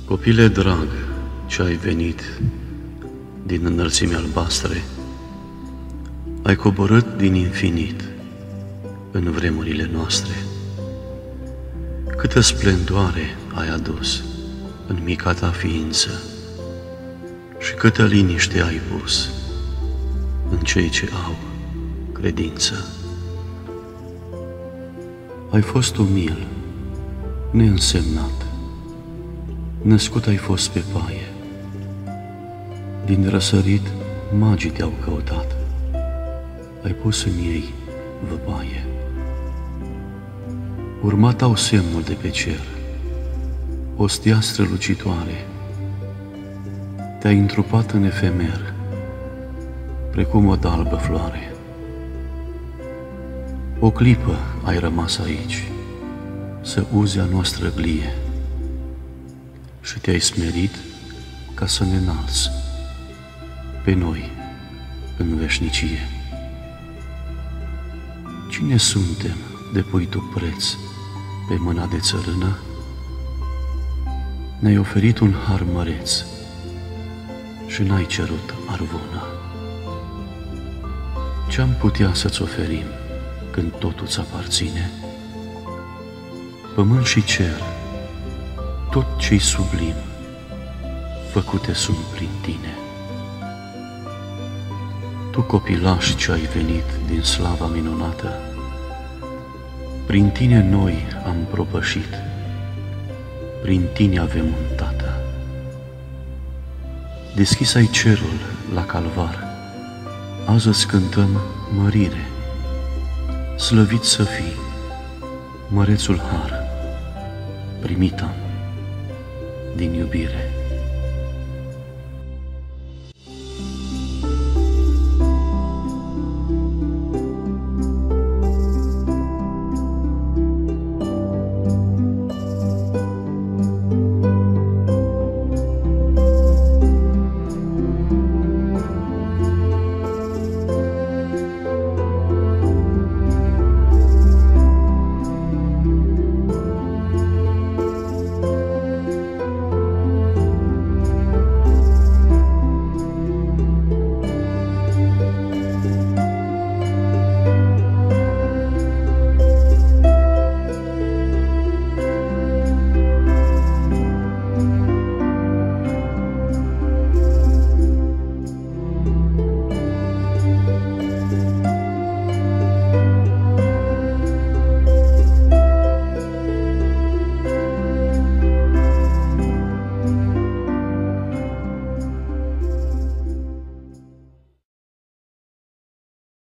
Copile drag, ce ai venit din înălțimi albastre, ai coborât din infinit în vremurile noastre. Câtă splendoare ai adus în mica ta ființă și câtă liniște ai pus în cei ce au credință. Ai fost umil, neînsemnat, născut ai fost pe paie. Din răsărit magii te-au căutat, ai pus în ei văpaie. Urmat au semnul de pe cer, o stea strălucitoare, te-ai întrupat în efemer, precum o dalbă floare. O clipă ai rămas aici, să uzi a noastră glie, și te-ai smerit ca să ne înalți pe noi în veșnicie. Cine suntem de pui tu preț pe mâna de țărână? Ne-ai oferit un har măreț și n-ai cerut arvună. Ce-am putea să-ți oferim când totul ți aparține? Pământ și cer, tot ce-i sublim, făcute sunt prin tine. Tu, copilaș ce ai venit din slava minunată, prin tine noi am propășit, prin tine avem un tată. Deschis ai cerul la calvar, azi îți cântăm mărire. Slăvit să fii, mărețul har, primit am din iubire.